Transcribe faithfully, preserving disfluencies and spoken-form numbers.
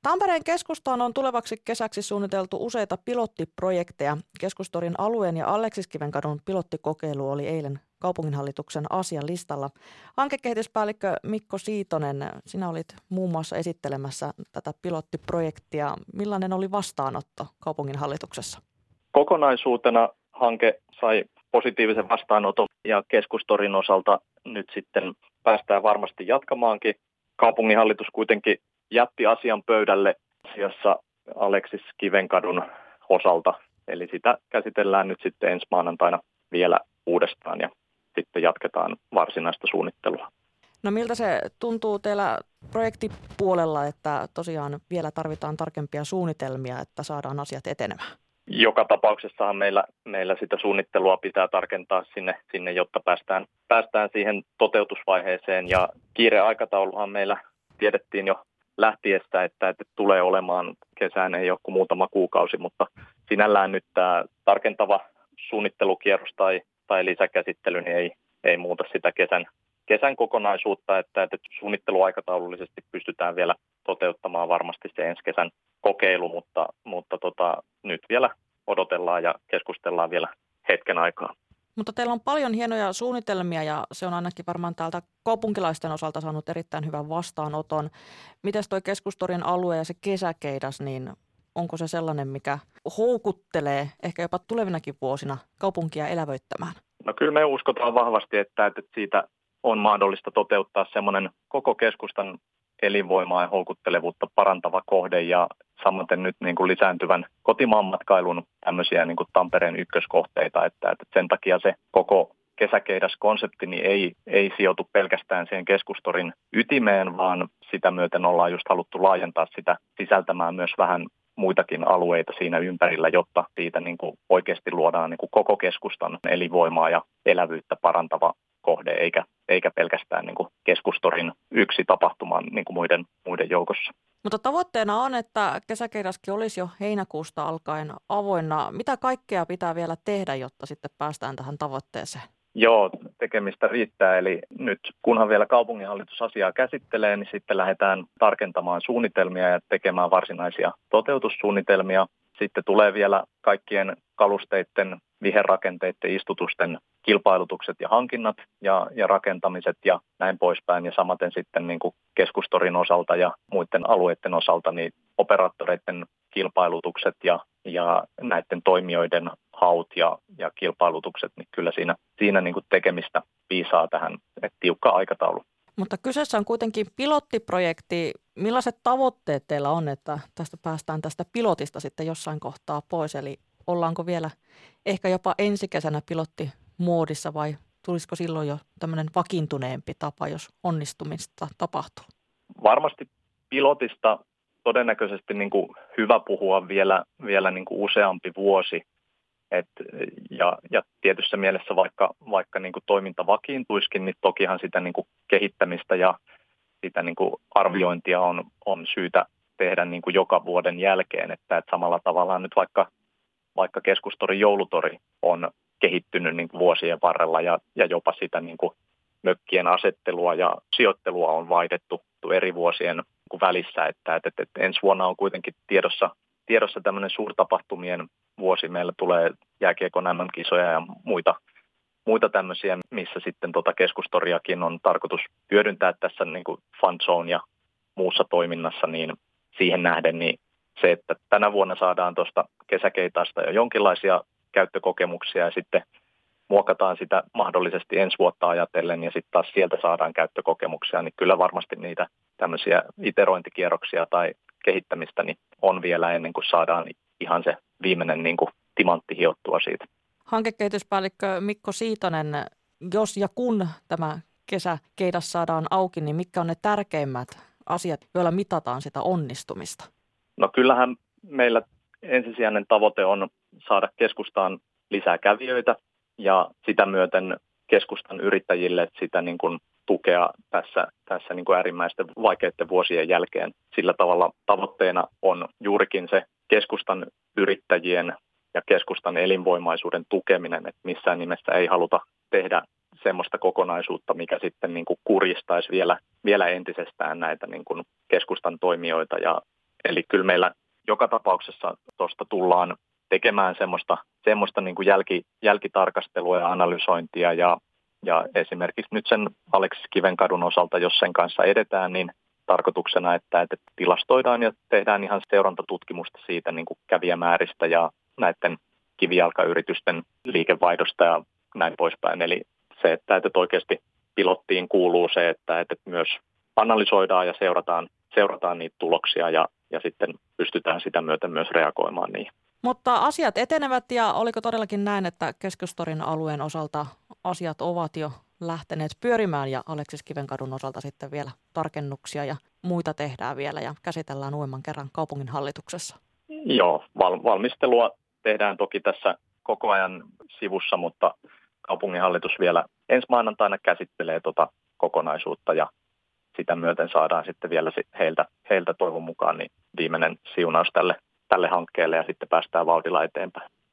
Tampereen keskustaan on tulevaksi kesäksi suunniteltu useita pilottiprojekteja. Keskustorin alueen ja Aleksiskivenkadun pilottikokeilu oli eilen kaupunginhallituksen asialistalla. Hankekehityspäällikkö Mikko Siitonen, sinä olit muun muassa esittelemässä tätä pilottiprojektia. Millainen oli vastaanotto kaupunginhallituksessa? Kokonaisuutena hanke sai positiivisen vastaanoton ja Keskustorin osalta nyt sitten päästään varmasti jatkamaankin. Kaupunginhallitus kuitenkin jätti asian pöydälle asiassa Aleksiskivenkadun osalta, eli sitä käsitellään nyt sitten ensi maanantaina vielä uudestaan ja sitten jatketaan varsinaista suunnittelua. No miltä se tuntuu teillä projektipuolella, että tosiaan vielä tarvitaan tarkempia suunnitelmia, että saadaan asiat etenemään? Joka tapauksessahan meillä, meillä sitä suunnittelua pitää tarkentaa sinne, sinne jotta päästään, päästään siihen toteutusvaiheeseen. Ja kiireaikatauluhan meillä tiedettiin jo lähtiessä, että, että tulee olemaan kesään ei ole kuin muutama kuukausi, mutta sinällään nyt tämä tarkentava suunnittelukierros tai, tai lisäkäsittely niin ei, ei muuta sitä kesän, kesän kokonaisuutta, että, että suunnitteluaikataulullisesti pystytään vielä toteuttamaan varmasti se ensi kesän kokeilu, mutta, mutta tota, nyt vielä odotellaan ja keskustellaan vielä hetken aikaa. Mutta teillä on paljon hienoja suunnitelmia ja se on ainakin varmaan täältä kaupunkilaisten osalta saanut erittäin hyvän vastaanoton. Mites toi Keskustorin alue ja se kesäkeidas, niin onko se sellainen, mikä houkuttelee ehkä jopa tulevinakin vuosina kaupunkia elävöittämään? No kyllä me uskotaan vahvasti, että, että siitä on mahdollista toteuttaa semmoinen koko keskustan elinvoimaa ja houkuttelevuutta parantava kohde ja samaten nyt niin kuin lisääntyvän kotimaanmatkailun tämmöisiä niin kuin Tampereen ykköskohteita, että, että sen takia se koko kesäkeidaskonsepti niin ei, ei sijoitu pelkästään siihen Keskustorin ytimeen, vaan sitä myöten ollaan just haluttu laajentaa sitä sisältämään myös vähän muitakin alueita siinä ympärillä, jotta siitä niin kuin oikeasti luodaan niin kuin koko keskustan elinvoimaa ja elävyyttä parantava kohde, eikä, eikä pelkästään niin kuin Keskustorin yksi tapahtuma niin kuin muiden, muiden joukossa. Mutta tavoitteena on, että kesäkeidaskin olisi jo heinäkuusta alkaen avoinna. Mitä kaikkea pitää vielä tehdä, jotta sitten päästään tähän tavoitteeseen? Joo, tekemistä riittää. Eli nyt kunhan vielä kaupunginhallitus asiaa käsittelee, niin sitten lähdetään tarkentamaan suunnitelmia ja tekemään varsinaisia toteutussuunnitelmia. Sitten tulee vielä kaikkien kalusteiden, viherrakenteiden, istutusten kilpailutukset ja hankinnat ja, ja rakentamiset ja näin poispäin. Ja samaten sitten niin kuin Keskustorin osalta ja muiden alueiden osalta niin operaattoreiden kilpailutukset ja, ja näiden toimijoiden haut ja, ja kilpailutukset, niin kyllä siinä, siinä niin kuin tekemistä viisaa tähän, että tiukka aikataulu. Mutta kyseessä on kuitenkin pilottiprojekti. Millaiset tavoitteet teillä on, että tästä päästään tästä pilotista sitten jossain kohtaa pois? Eli ollaanko vielä ehkä jopa ensi kesänä pilottimuodissa vai tulisiko silloin jo tämmöinen vakiintuneempi tapa, jos onnistumista tapahtuu? Varmasti pilotista todennäköisesti niin kuin hyvä puhua vielä, vielä niin kuin useampi vuosi. Et, ja, ja tietyssä mielessä vaikka, vaikka niin kuin toiminta vakiintuisikin, niin tokihan sitä niin kuin kehittämistä ja sitä niin kuin arviointia on, on syytä tehdä niin kuin joka vuoden jälkeen. Että, että samalla tavalla nyt vaikka, vaikka Keskustorin joulutori on kehittynyt niin kuin vuosien varrella ja, ja jopa sitä niin kuin mökkien asettelua ja sijoittelua on vaihdettu eri vuosien niin kuin välissä. Että, että, että ensi vuonna on kuitenkin tiedossa, tiedossa tämmöinen suurtapahtumien vuosi. Meillä tulee jääkiekon M M-kisoja ja muita, muita tämmöisiä, missä sitten tota Keskustoriakin on tarkoitus hyödyntää tässä niin kuin Fun Zone ja muussa toiminnassa, niin siihen nähden niin se, että tänä vuonna saadaan tuosta kesäkeitaasta jo jonkinlaisia käyttökokemuksia ja sitten muokataan sitä mahdollisesti ensi vuotta ajatellen ja sitten taas sieltä saadaan käyttökokemuksia, niin kyllä varmasti niitä tämmöisiä iterointikierroksia tai kehittämistä niin on vielä ennen kuin saadaan ihan se viimeinen niin kuin timantti hiottua siitä. Hankekehityspäällikkö Mikko Siitonen, jos ja kun tämä kesäkeidas saadaan auki, niin mitkä on ne tärkeimmät asiat, joilla mitataan sitä onnistumista? No kyllähän meillä ensisijainen tavoite on saada keskustaan lisää kävijöitä ja sitä myöten keskustan yrittäjille sitä niin kuin tukea tässä, tässä niin kuin äärimmäisten vaikeiden vuosien jälkeen. Sillä tavalla tavoitteena on juurikin se keskustan yrittäjien ja keskustan elinvoimaisuuden tukeminen, että missään nimessä ei haluta tehdä semmoista kokonaisuutta, mikä sitten niin kuin kurjistaisi vielä, vielä entisestään näitä niin kuin keskustan toimijoita ja eli kyllä meillä joka tapauksessa tuosta tullaan tekemään semmoista, semmoista niin kuin jälki, jälkitarkastelua ja analysointia ja, ja esimerkiksi nyt sen Aleksis Kivenkadun osalta, jos sen kanssa edetään, niin tarkoituksena, että, että tilastoidaan ja tehdään ihan seurantatutkimusta siitä niin kuin kävijämääristä ja näiden kivijalkayritysten liikevaihdosta ja näin poispäin. Eli se, että, että oikeasti pilottiin kuuluu se, että, että myös analysoidaan ja seurataan, seurataan niitä tuloksia ja, ja sitten pystytään sitä myöten myös reagoimaan niihin. Mutta asiat etenevät ja oliko todellakin näin, että Keskustorin alueen osalta asiat ovat jo lähteneet pyörimään ja Aleksis Kivenkadun osalta sitten vielä tarkennuksia ja muita tehdään vielä ja käsitellään uudemman kerran kaupunginhallituksessa? Joo, val- valmistelua tehdään toki tässä koko ajan sivussa, mutta kaupunginhallitus vielä ensi maanantaina käsittelee tuota kokonaisuutta ja sitä myöten saadaan sitten vielä heiltä, heiltä toivon mukaan niin viimeinen siunaus tälle, tälle hankkeelle ja sitten päästään vauhdilla eteenpäin.